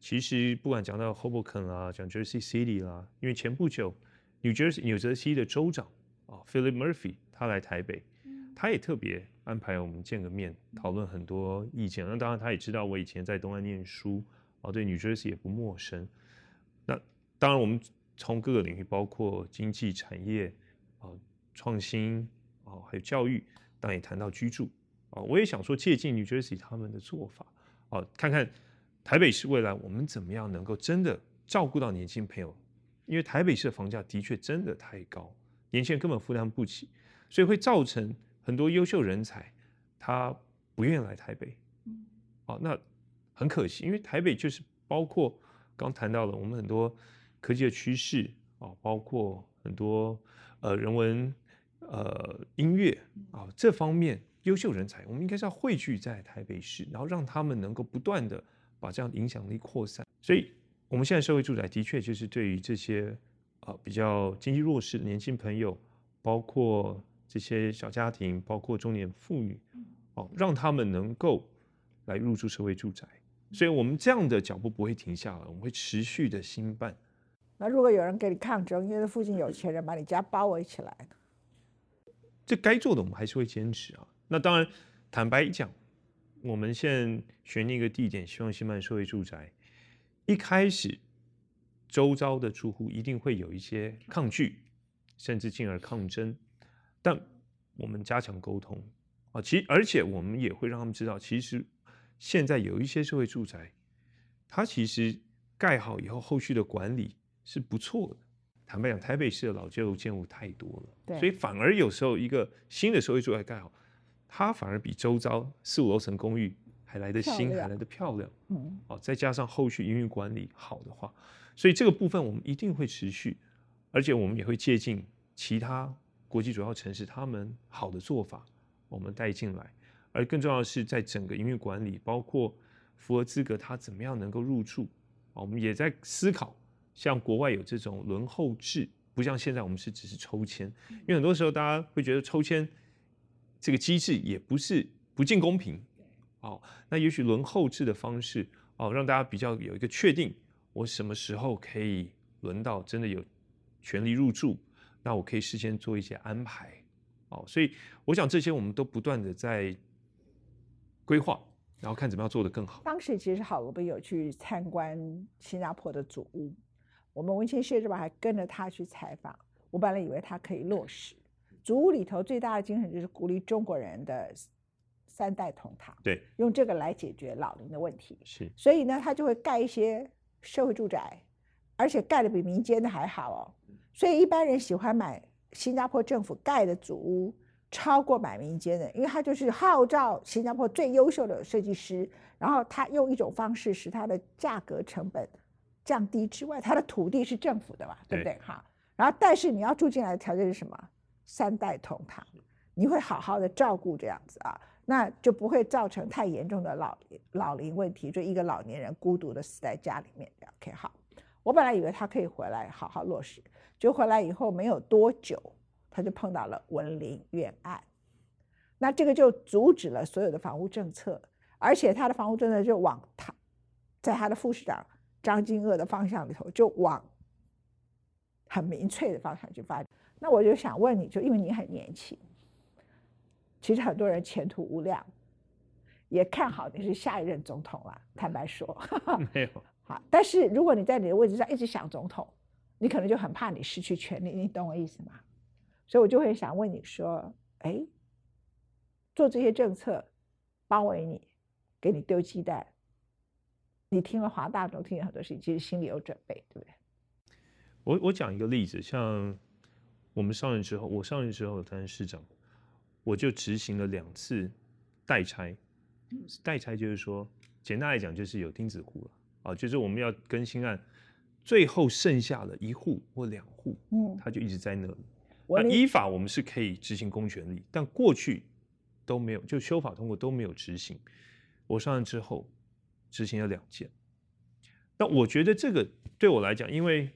其实不管讲到 Hoboken 啦，讲 Jersey City 啦，因为前不久 New Jersey 纽泽西的州长啊 Philip Murphy 他来台北，他也特别安排我们见个面，讨论很多意见。那当然他也知道我以前在东岸念书，啊，对 New Jersey 也不陌生。那当然我们从各个领域，包括经济产业啊、创新啊，还有教育，当然也谈到居住啊。我也想说借鉴 New Jersey 他们的做法啊，看看台北市未来我们怎么样能够真的照顾到年轻朋友，因为台北市的房价的确真的太高，年轻人根本负担不起，所以会造成很多优秀人才他不愿意来台北。哦，那很可惜，因为台北就是包括刚谈到了我们很多科技的趋势啊，包括很多呃人文呃音乐啊这方面优秀人才，我们应该是要汇聚在台北市，然后让他们能够不断的把这样的影响力扩散。所以我们现在社会住宅的确就是对于这些呃比较经济弱势的年轻朋友，包括这些小家庭，包括中年妇女，哦，让他们能够来入住社会住宅。所以我们这样的脚步不会停下来，我们会持续的兴办。 那如果有人给你抗争，因为附近有钱人把你家包围起来， 这该做的我们还是会坚持啊。那当然，坦白讲，我们现在选定一个地点，希望兴办社会住宅，一开始周遭的住户一定会有一些抗拒，甚至进而抗争，但我们加强沟通啊，其而且我们也会让他们知道，其实现在有一些社会住宅，它其实盖好以后，后续的管理是不错的。坦白讲，台北市的老旧建物太多了，所以反而有时候一个新的社会住宅盖好，它反而比周遭四五楼层公寓还来得新，还来得漂亮。嗯，哦，再加上后续营运管理好的话，所以这个部分我们一定会持续，而且我们也会借鉴其他国际主要城市他们好的做法，我们带进来。而更重要的是，在整个营运管理，包括符合资格，它怎么样能够入住，我们也在思考。像国外有这种轮候制，不像现在我们是只是抽签，因为很多时候大家会觉得抽签这个机制也不是不尽公平。哦，那也许轮候制的方式，哦，让大家比较有一个确定，我什么时候可以轮到真的有权利入住，那我可以事先做一些安排。哦，所以我想这些我们都不断的在规划，然后看怎么样做得更好。 当时其实郝罗宾有去参观新加坡的祖屋，我们文茜社这边还跟着他去采访。我本来以为他可以落实祖屋里头最大的精神就是鼓励中国人的三代同堂， 对， 用这个来解决老龄的问题。 是， 所以呢，他就会盖一些社会住宅，而且盖的比民间的还好哦。所以一般人喜欢买新加坡政府盖的祖屋，超过买民间的，因为他就是号召新加坡最优秀的设计师，然后他用一种方式使他的价格成本降低之外，他的土地是政府的嘛，对不对？哈，然后但是你要住进来的条件是什么？三代同堂，你会好好的照顾这样子啊，那就不会造成太严重的老老龄问题，就一个老年人孤独的死在家里面。OK， 好，我本来以为他可以回来好好落实，就回来以后没有多久，他就碰到了文林冤案，那这个就阻止了所有的房屋政策，而且他的房屋政策就往他在他的副市长张金鄂的方向里头，就往很民粹的方向去发展。那我就想问你，就因为你很年轻，其实很多人前途无量，也看好你是下一任总统了。坦白说， 没有好，但是如果你在你的位置上一直想总统，你可能就很怕你失去权力，你懂我意思吗？所以我就会想问你说，哎，做这些政策包围你，给你丢鸡蛋，你听了华大总听了很多事情，其实心里有准备，对不对？ 我我讲一个例子，像我们上任之后，我上任之后担任市长，我就执行了两次代拆。代拆就是说，简单来讲就是有钉子户了啊，就是我们要更新案，最后剩下了一户或两户，嗯，他就一直在那里。那依法我们是可以执行公权力，但过去都没有，就修法通过都没有执行。我上任之后执行了两件。那我觉得这个对我来讲，因为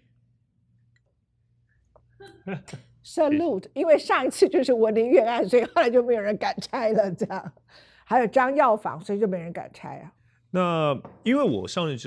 salute， 因为上一次就是文林冤案，所以后来就没有人敢拆了，这样。还有张药房，所以就没人敢拆啊。 那因为我上任之后，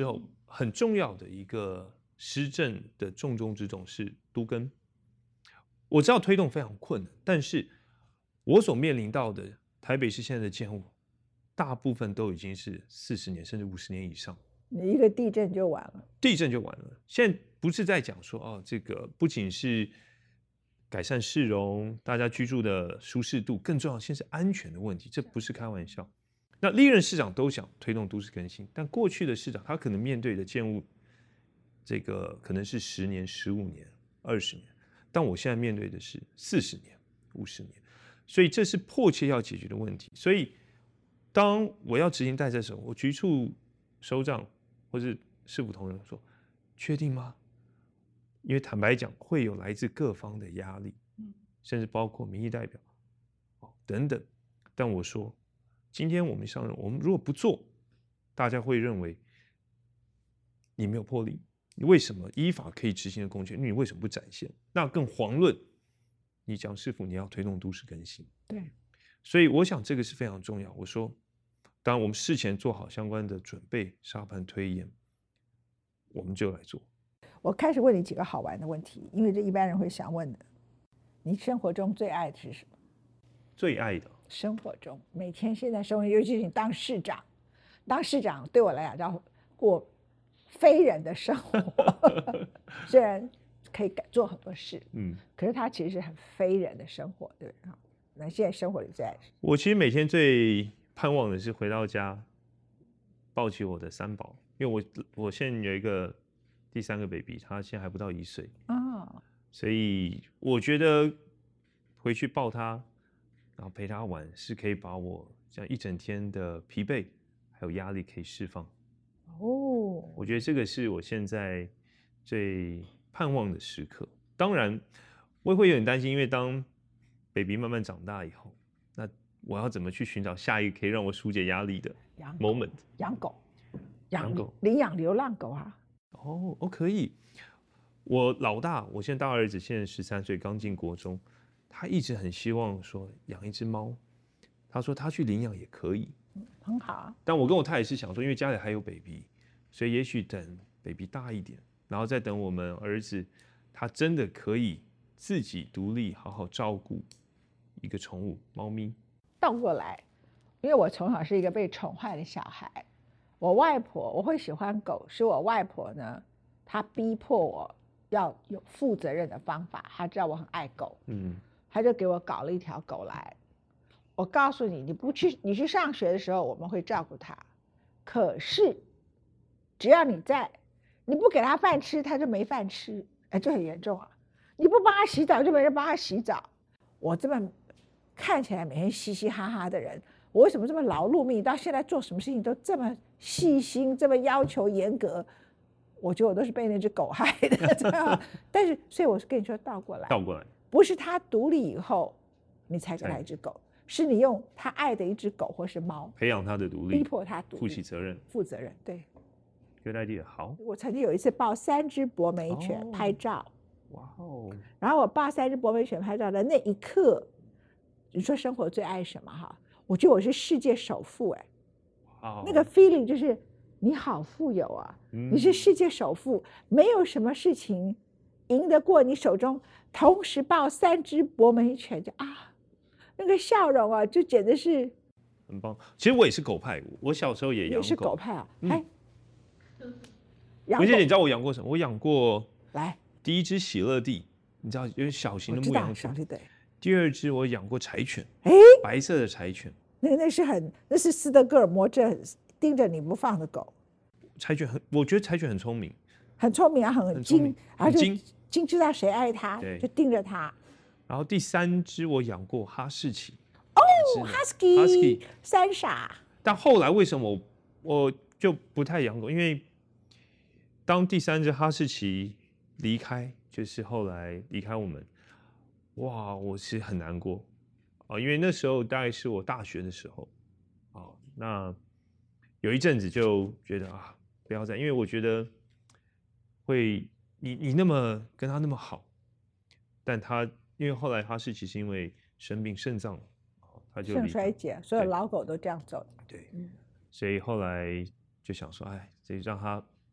很重要的一个施政的重中之重是都更。我知道推动非常困难，但是我所面临到的台北市现在的建物，大部分都已经是四十年甚至五十年以上。 你一个地震就完了， 地震就完了。现在不是在讲说哦，这个不仅是改善市容，大家居住的舒适度，更重要现在是安全的问题，这不是开玩笑。那历任市长都想推动都市更新，但过去的市长他可能面对的建物，这个可能是十年、十五年、二十年，但我现在面对的是四十年、五十年，所以这是迫切要解决的问题。所以当我要执行代的时候，我局处首长或是市府同仁说：“确定吗？”因为坦白讲，会有来自各方的压力，甚至包括民意代表，等等。但我说，今天我们上任，我们如果不做，大家会认为你没有魄力。你为什么依法可以执行的公权，你为什么不展现？那更遑论你讲市府你要推动都市更新。 对， 所以我想这个是非常重要。我说，当然我们事前做好相关的准备，沙盘推演，我们就来做。 我开始问你几个好玩的问题，因为这一般人会想问的。你生活中最爱的是什么？ 最爱的生活中每天现在生活，尤其是你当市长，当市长对我来讲叫过非人的生活，虽然可以做很多事，嗯，可是它其实是很非人的生活，对不对？那现在生活里最爱是？ 我其实每天最盼望的是回到家，抱起我的三宝，因为我我现在有一个第三个 baby， 他现在还不到一岁哦，所以我觉得回去抱他，然后陪他玩，是可以把我这样一整天的疲惫还有压力可以释放。哦，我觉得这个是我现在最盼望的时刻。当然，我也会有点担心，因为当 baby 慢慢长大以后，那我要怎么去寻找下一个可以让我疏解压力的 moment？ 养狗，养狗，领养流浪狗啊。 哦哦，可以。我老大，我现在大儿子现在十三岁，刚进国中，他一直很希望说养一只猫。他说他去领养也可以， 嗯，很好啊。 但我跟我太太是想说，因为家里还有 baby， 所以也许等 baby 大一点，然后再等我们儿子他真的可以自己独立，好好照顾一个宠物猫咪。 倒过来，因为我从小是一个被宠坏的小孩。我外婆，我会喜欢狗，是我外婆呢，她逼迫我要有负责任的方法。她知道我很爱狗，嗯，她就给我搞了一条狗来。我告诉你，你不去，你去上学的时候，我们会照顾它。可是，只要你在，你不给它饭吃，它就没饭吃，哎，这很严重啊！你不帮它洗澡，就没人帮它洗澡。我这么看起来每天嘻嘻哈哈的人，我为什么这么劳碌命？到现在做什么事情都这么细心，这么要求严格？我觉得我都是被那只狗害的。但是，所以我是跟你说倒过来， 倒过来， 不是它独立以后，你才给它一只狗，是你用它爱的一只狗或是猫， 培养它的独立， 逼迫它独立， 负起责任， 负责任。对 ，good idea。好， 我曾经有一次抱三只博美犬拍照， 哇哦！ 然后我抱三只博美犬拍照的那一刻，你说生活最爱什么哈？我觉得我是世界首富哎，哦，那个 feeling 就是你好富有啊，嗯，你是世界首富，没有什么事情赢得过你手中同时抱三只博美犬，就啊，那个笑容啊，就简直是很棒。其实我也是狗派，我小时候也养狗。 也是狗派啊？哎， 嗯，文姐，你知道我养过什么？我养过来第一只喜乐蒂，你知道有点小型的牧羊犬。 对。 第二只我养过柴犬，哎，白色的柴犬。 那个那是很，那是斯德哥尔摩症盯着你不放的狗。 柴犬很，我觉得柴犬很聪明， 很聪明啊，很精， 很精， 精知道谁爱它，就盯着它。 然后第三只我养过哈士奇， 哦 ，Husky， 三傻。 但后来为什么我我就不太养狗？因为当第三只哈士奇离开，就是后来离开我们，哇，我其实很难过啊，因为那时候大概是我大学的时候啊，那有一阵子就觉得啊，不要再，因为我觉得会你你那么跟他那么好，但他因为后来哈士奇是因为生病肾脏，他就肾衰竭，所有老狗都这样走。 对，嗯，所以后来就想说，哎，这让他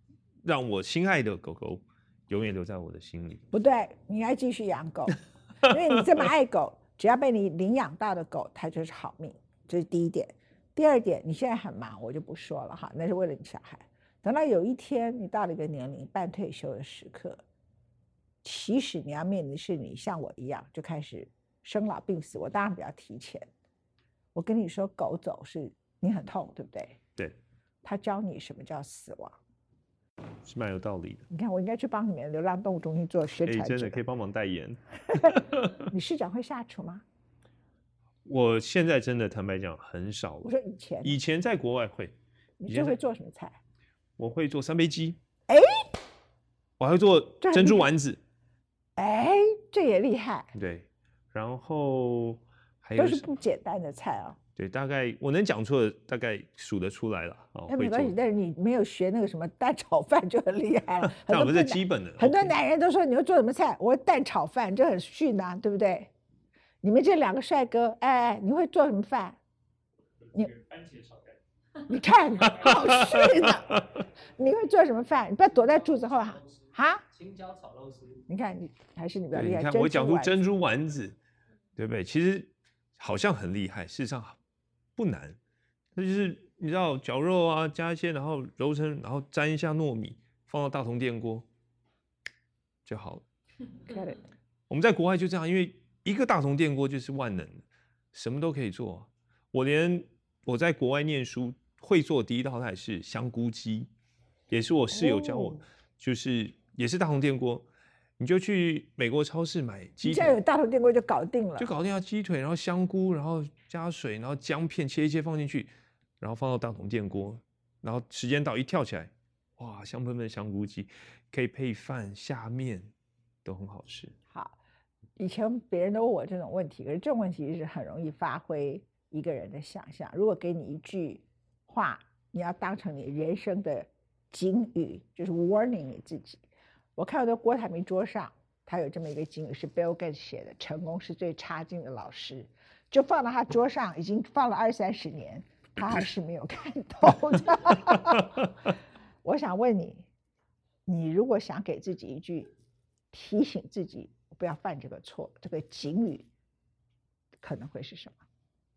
让我心爱的狗狗永远留在我的心里。 不对，你应该继续养狗，因为你这么爱狗，只要被你领养到的狗，它就是好命，这是第一点。第二点，你现在很忙，我就不说了哈，那是为了你小孩。等到有一天你到了一个年龄，半退休的时刻，其实你要面临的是你像我一样就开始生老病死。我当然比较提前。我跟你说，狗走是你很痛，对不对？ 对。 他教你什么叫死亡， 是蛮有道理的。 你看，我应该去帮你们流浪动物中心做宣传者。 真的可以帮忙代言。 你市长会下厨吗？ 我现在真的坦白讲很少了。 我说以前， 以前在国外会。 你就会做什么菜？ 我会做三杯鸡。 哎， 我还会做珍珠丸子。 哎，这也厉害。 对，然后还有都是不简单的菜啊。 对，大概我能讲出的大概数得出来了。哦， 那没关系，但是你没有学那个什么蛋炒饭就很厉害了。 那我们是基本的。 很多男人都说你要做什么菜，我蛋炒饭，这很逊啊，对不对？你们这两个帅哥，哎，你会做什么饭？你番茄炒蛋。你看，好逊啊！你会做什么饭？你不要躲在柱子后啊！啊？ 青椒炒肉丝。你看，你还是你比较厉害。 你看我讲出珍珠丸子，对不对？其实好像很厉害，事实上不难。那就是你知道绞肉啊，加一些，然后揉成，然后沾一下糯米，放到大同电锅就好了。我们在国外就这样，因为一个大同电锅就是万能的，什么都可以做。我连我在国外念书会做的第一道菜是香菇鸡，也是我室友教我，哦、就是也是大同电锅，你就去美国超市买鸡腿， 现在有大同电锅就搞定了， 就搞定了鸡腿，然后香菇，然后加水，然后姜片切一切放进去，然后放到大同电锅，然后时间到一跳起来，哇，香喷喷的香菇鸡，可以配饭下面，都很好吃。 好。以前别人都问我这种问题，可是这种问题是很容易发挥一个人的想象。如果给你一句话，你要当成你人生的警语，就是 warning 你自己。我看到郭台铭桌上，他有这么一个警语，是 Bill Gates 写的：“成功是最差劲的老师。”就放到他桌上，已经放了二三十年，他还是没有看懂的。我想问你，你如果想给自己一句提醒自己不要犯这个错，这个警语可能会是什么？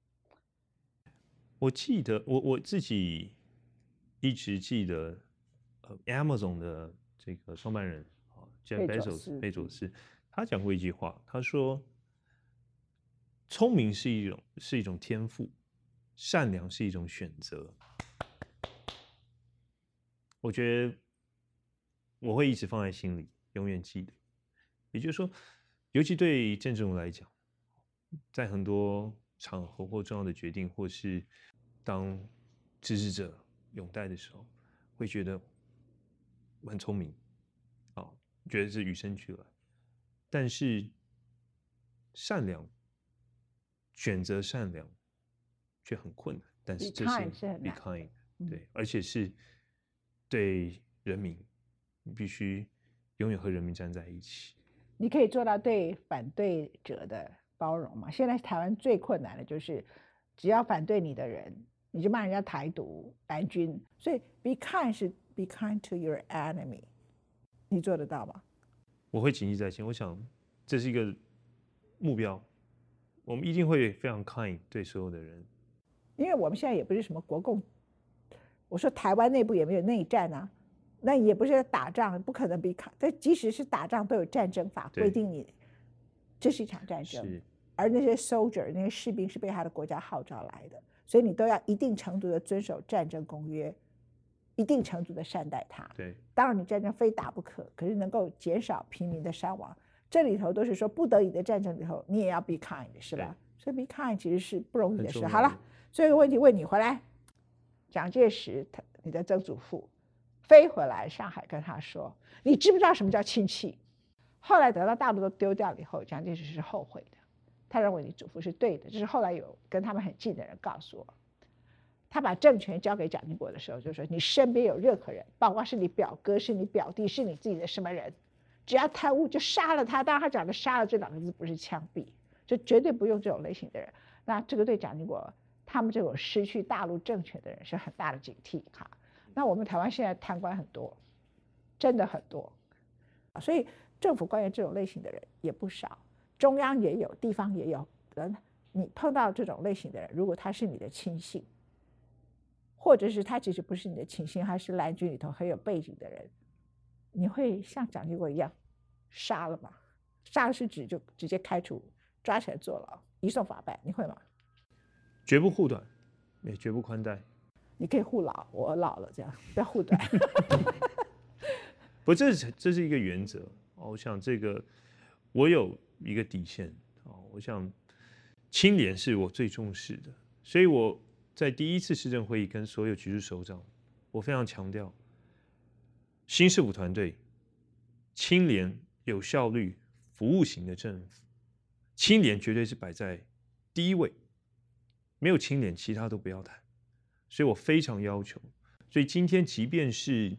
我记得我我自己一直记得，呃 ，Amazon 的这个创办人啊 ，Jeff Bezos 贝佐斯，他讲过一句话，他说：“聪明是一种是一种天赋，善良是一种选择。”我觉得我会一直放在心里，永远记得。也就是说，尤其对政治人物来讲，在很多场合或重要的决定，或是当支持者拥戴的时候，会觉得我很聪明，啊、哦，觉得是与生俱来。但是善良，选择善良，却很困难。但是这是 be kind， 对，而且是对人民，你必须永远和人民站在一起。 你可以做到对反对者的包容吗？现在台湾最困难的就是，只要反对你的人，你就骂人家台独、蓝军。所以 be kind 是 be kind to your enemy， 你做得到吗？ 我会谨记在心，我想这是一个目标，我们一定会非常 kind 对所有的人。 因为我们现在也不是什么国共，我说台湾内部也没有内战啊。那也不是在打仗，不可能比卡。但即使是打仗，都有战争法规定你，这是一场战争。而那些 soldier 那些士兵是被他的国家号召来的，所以你都要一定程度的遵守战争公约，一定程度的善待他。 对， 当然你战争非打不可，可是能够减少平民的伤亡，这里头都是说不得已的战争里头，你也要 be kind， 是吧？所以 be kind 其实是不容易的事。好了，最后一个问题问你回来，蒋介石他你的曾祖父。飞回来上海跟他说：“你知不知道什么叫亲戚？”后来等到大陆都丢掉了以后，蒋介石是后悔的，他认为你祖父是对的。这是后来有跟他们很近的人告诉我，他把政权交给蒋经国的时候，就说：“你身边有任何人，包括是你表哥、是你表弟、是你自己的什么人，只要贪污就杀了他。”当然，他讲的“杀了”这两个字不是枪毙，就绝对不用这种类型的人。那这个对蒋经国他们这种失去大陆政权的人是很大的警惕哈。那我们台湾现在贪官很多， 真的很多。所以政府官员这种类型的人也不少，中央也有，地方也有。你碰到这种类型的人，如果他是你的亲信，或者是他其实不是你的亲信，他是蓝军里头很有背景的人，你会像蒋经国一样杀了吗？杀了是指就直接开除，抓起来坐牢，移送法办，你会吗？ 绝不护短，也绝不宽待。 你可以护老，我老了这样，不要护短。 不，这是这是一个原则。我想这个我有一个底线。我想清廉是我最重视的，所以我在第一次市政会议跟所有局处首长，我非常强调新市府团队清廉、有效率、服务型的政府，清廉绝对是摆在第一位，没有清廉，其他都不要谈。所以我非常要求，所以今天即便是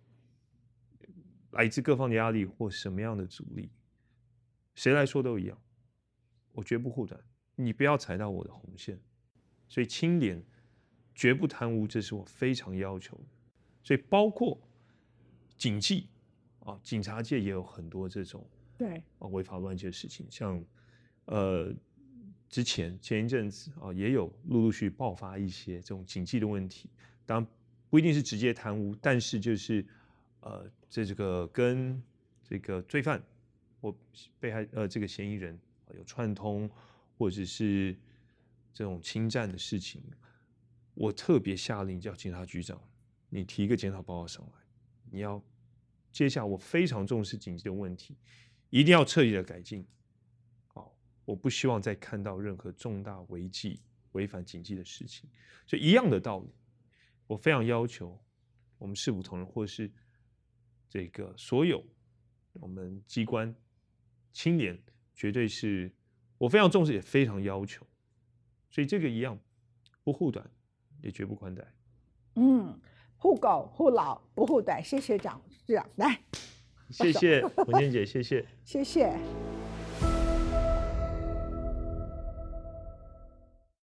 来自各方的压力或什么样的阻力，谁来说都一样，我绝不护短，你不要踩到我的红线。所以清廉，绝不贪污，这是我非常要求的。所以包括警纪啊，警察界也有很多这种对啊违法乱纪的事情，像呃之前前一阵子啊也有陆陆续续爆发一些这种警纪的问题，当然不一定是直接贪污，但是就是呃这这个跟这个罪犯或被害呃这个嫌疑人有串通，或者是这种侵占的事情，我特别下令叫警察局长，你提一个检讨报告上来，你要接下来我非常重视警纪的问题，一定要彻底的改进。好，我不希望再看到任何重大违纪、违反警纪的事情。所以一样的道理，我非常要求我们市府同仁或是这个所有我们机关清廉，绝对是我非常重视，也非常要求。所以这个一样，不护短，也绝不宽待。 嗯，护狗护老不护短，谢谢蒋市长，来， 谢谢文娟姐，谢谢， 谢谢。